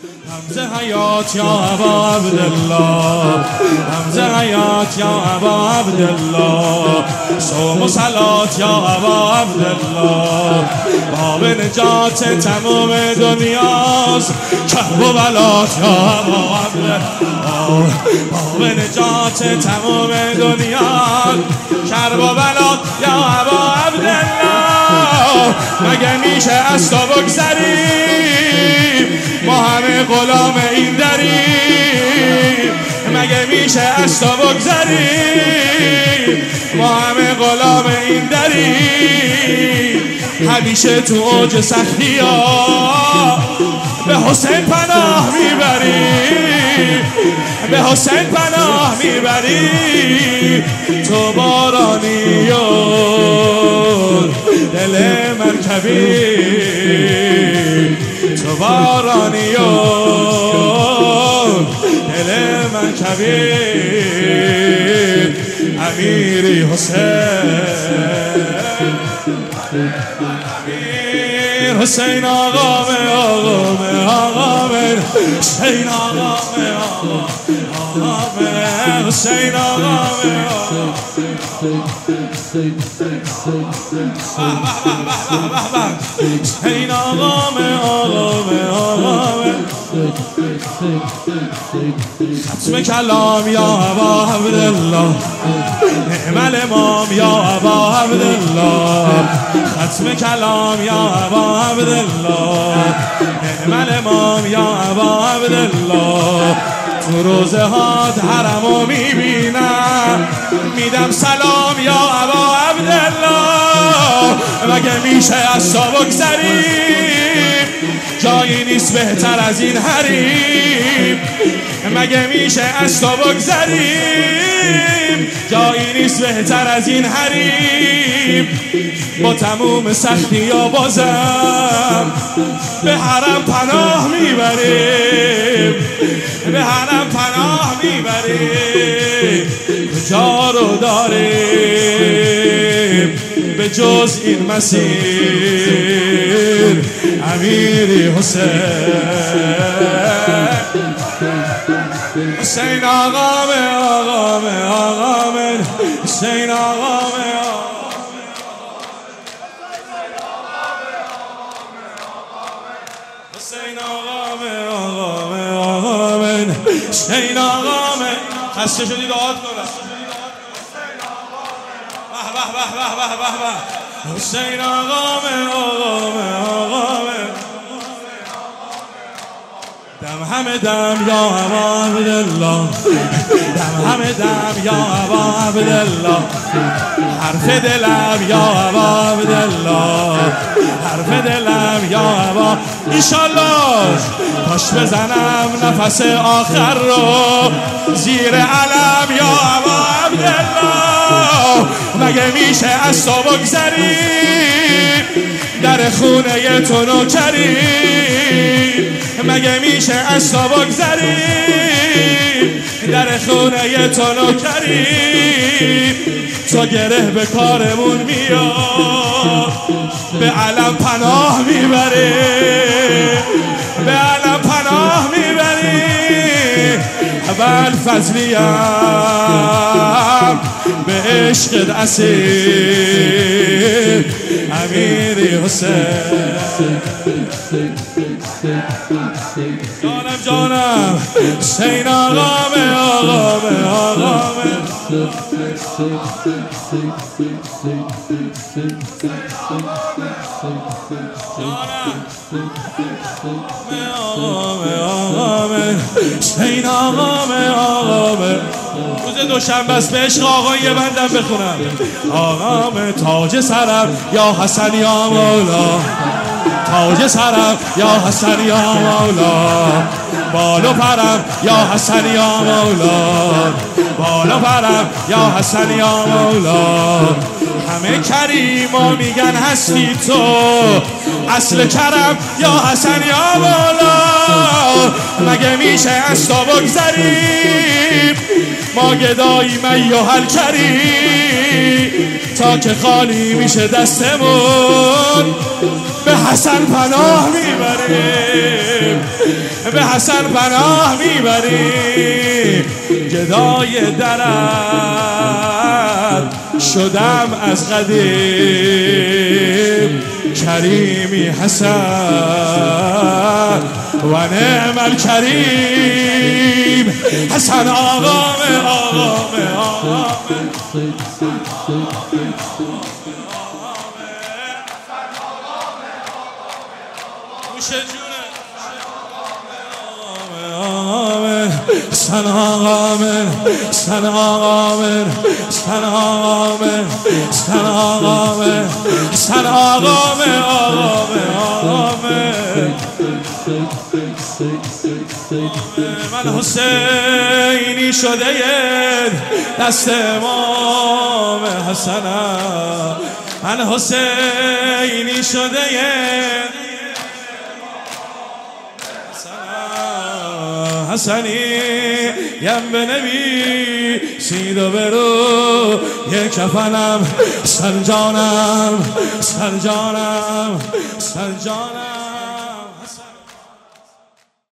رمز حیات یا ابا عبدالله، رمز حیات یا ابا عبدالله، صوم و صلات یا ابا عبدالله، باب نجات تمام دنیاست، کرب و بلات یا ابا عبدالله، باب نجات تمام دنیاست، کرب و بلات یا ابا عبدالله. مگه میشه از تو بگذریم ما همه غلام این دریم، مگه میشه از تو بگذریم ما همه غلام این دریم. همیشه تو اوج سختی ها به حسین پناه میبریم، به حسین پناه میبریم. تو بارانی و دل من کبیر، تو بارانی و دل من کبیر. امیری حسین، امیر حسین آقامه آقامه آقامه، حسین آقامه آقامه حسین آقامه حسین آقامه آقامه آقامه. ختم کلام یا ابا عبدالله، نعم الامام یا ابا عبدالله، ختم کلام یا ابا عبدالله، نعم الامام یا ابا عبدالله. تو روزه ها حرمو میبینم میدم سلام یا ابا عبدالله. مگه میشه از تو بگذریم جایی نیست بهتر از این حریم، مگه میشه از تو بگذریم جایی نیست بهتر از این حریم. با تموم سختی یا بازم به حرم پناه میبریم، به حرم پناه میبریم. کجا رو داریم به جز این مسیر، امیری حسین، حسین آقامه آقامه آقامه، حسین آقامه حسین آقامه آقامه آقامه، حسین آقامه. خسته شدی دعات کنم. به به به به به به، حسین آقامه آقامه آقامه. دم همه دم یا ابا عبدالله، دم همه دم یا ابا عبدالله، حرف دلم یا ابا عبدالله، حرف دلم یا ابا. ایشالله پاش بزنم نفس آخر رو زیر علم یا ابا عبدالله. مگه میشه از تو بگذریم در خونه تو نوکریم، مگه میشه از تو بگذریم در خونه تو نوکریم. تو گره به کارمون میاد به علم پناه میبری، به علم پناه میبری. اول فضلیم به عشقت اسیر، امیری حسین. جانم جانم حسین آقامه آقامه آقامه. حسین آقامه آقامه. روز دوشنبه است به عشق آقا یه بندم بخونم. آقامه تاج سرم یا حسن یا مولا، تاج سرم یا حسن یا مولا، بالو پرم یا حسن یا مولا، بالو پرم یا حسن یا مولا. همه کریما میگن هستی تو، اصل کرم یا حسن یا مولا. مگه میشه از تا بگذریم ما گدایی میحل کریم تا که خالی میشه دستمون به حسن پناه میبریم به حسن پناه میبریم گدای درد شدم از قدیم کریمی حسن و نعم الکریم حسن آقامه آقامه آقامه موشه جونه حسن آقامه حسن آقامه حسن آقامه حسن آقامه حسن آقامه آقامه آقامه من حسینی شده دست امام حسنم من حسینی شده حسنی یم به نبی سید و برو یک کفنم سر جانم سر جانم سر جانم